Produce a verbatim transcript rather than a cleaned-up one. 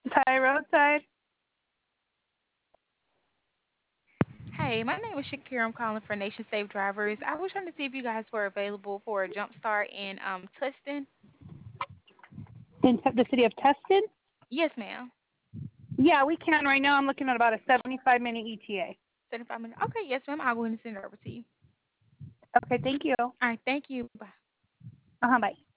Hi, roadside. Hey, my name is Shakira. I'm calling for Nation Safe Drivers. I was trying to see if you guys were available for a jump start in um Tustin. In t- the city of Tustin? Yes, ma'am. Yeah, we can right now. I'm looking at about a seventy-five minute E T A. seventy-five minutes. Okay, yes, ma'am. I'll go ahead and send it over to you. Okay, thank you. All right, thank you. Bye. Uh huh, bye.